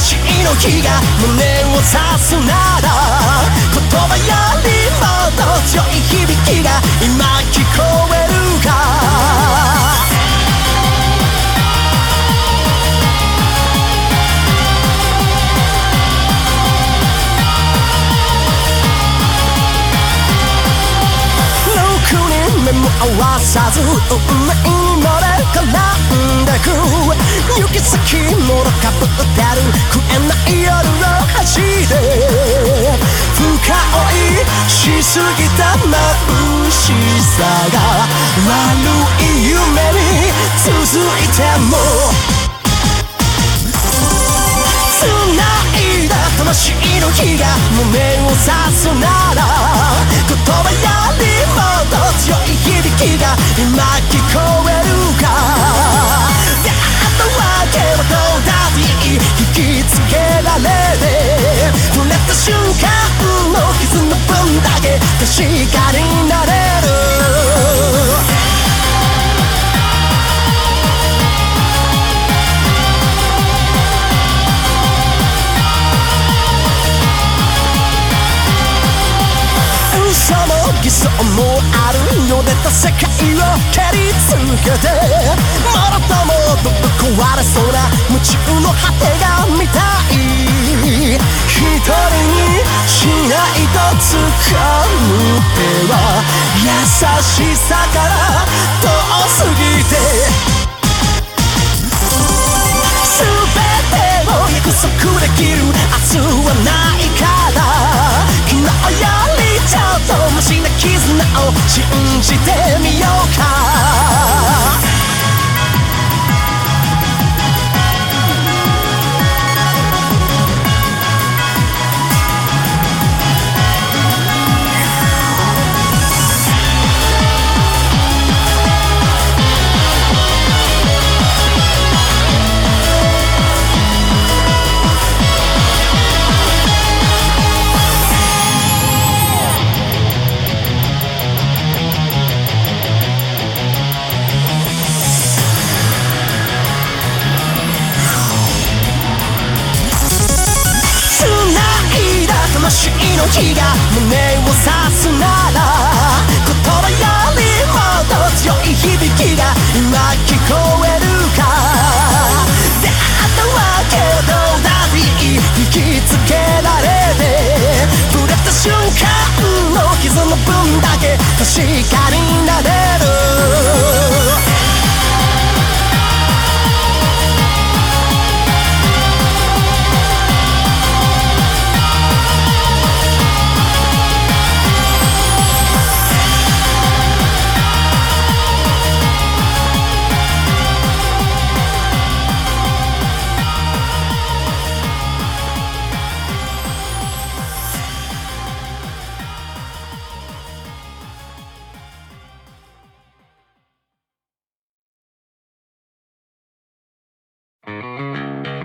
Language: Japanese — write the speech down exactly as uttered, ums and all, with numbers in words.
魂の火が胸を刺すなら、言葉よりもっと強い響きが今聞こえるか。目も合わさず運命に乗れ絡んでく、行き先もろかぶってる食えない夜を走って深追いしすぎた眩しさが悪い夢に続いても、繋いだ魂の火が胸を刺すなら、言葉よりもっと強い響きが今聞こえるか。出会ったわけはどうだっていい、引きつけられて触れた瞬間の傷の分だけ確かになれる。嘘も偽装もあるようでた世界を蹴り続けて、もろともぶっ壊れそうな夢中の果てが見たい。一人にしないと掴む手は優しさから遠すぎて、全てを約束できる明日はないから、昨日よりちょっとマシな絆を信じてみようか。魂の火が胸を刺すなら、言葉よりもっと強い響きが今聞こえるか。出会ったわけはどうだっていい、引きつけられて触れた瞬間の傷の分だけ確かになれ